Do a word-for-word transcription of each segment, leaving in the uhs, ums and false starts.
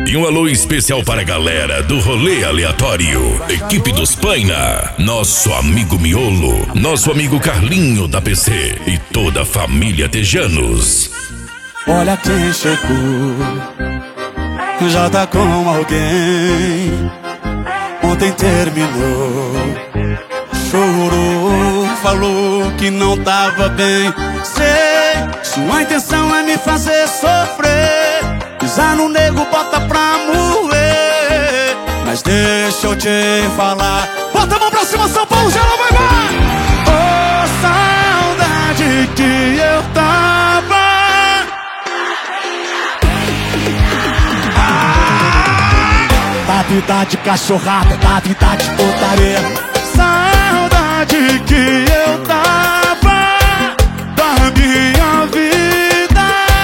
E um alô especial para a galera do Rolê Aleatório, equipe dos Paina, nosso amigo Miolo, nosso amigo Carlinho da P C e toda a família Tejanos. Olha quem chegou, já tá com alguém. Ontem terminou, chorou, falou que não tava bem. Sei, sua intenção é me fazer sofrer, pisar no nego, bota pra moer. Mas deixa eu te falar, bota a mão pra cima, São Paulo, já não vai mais. Oh, saudade que eu tava. Da vida de cachorrada, da vida de putaria. Saudade que eu tava da minha vida.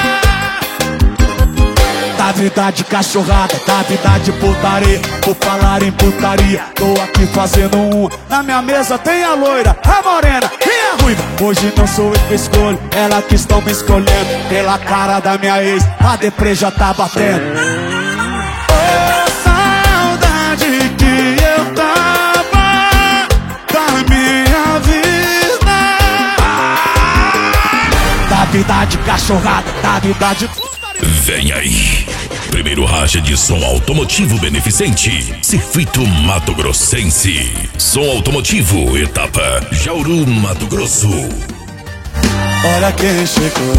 Da vida de cachorrada, da vida de putaria. Por falar em putaria, tô aqui fazendo um. Na minha mesa tem a loira, a morena e a ruiva. Hoje não sou eu que escolho, ela que estão me escolhendo. Pela cara da minha ex, a deprê já tá batendo. Que eu tava da minha vida. Da vida de cachorrada, da vida de... Vem aí, primeiro racha de som automotivo beneficente, Circuito Mato Grossense. Som automotivo, etapa Jauru, Mato Grosso. Olha quem chegou,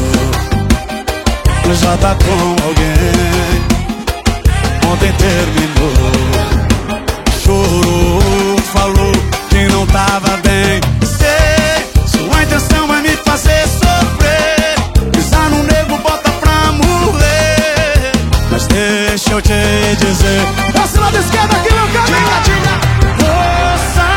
já tá com alguém. Ontem terminou, chorou, falou que não tava bem. Sei, sua intenção é me fazer sofrer, pisar no nego, bota pra morrer. Mas deixa eu te dizer, desse lado esquerdo aqui, meu caminho. Moça,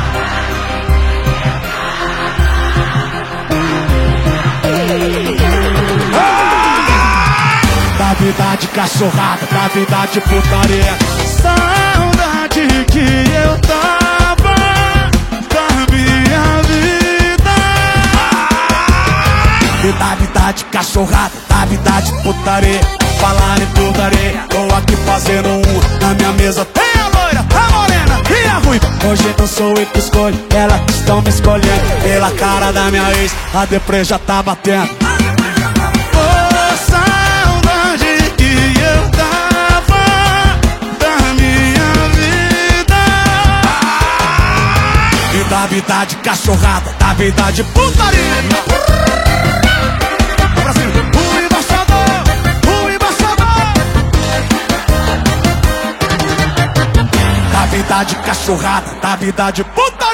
da vida de cachorrada, da vida de putaria. Saudade que eu tava da minha vida. E da vida de cachorrada, da vida de putaria. Falar em putaria, tô aqui fazendo um. Na minha mesa tem a loira, a morena e a ruiva. Hoje não sou eu que escolho, elas estão me escolhendo. Pela cara da minha ex, a deprê já tá batendo. Da vida de cachorrada, da vida de putaria. Pra cima, o embaixador, o embaixador. Da vida de cachorrada, da vida de putaria.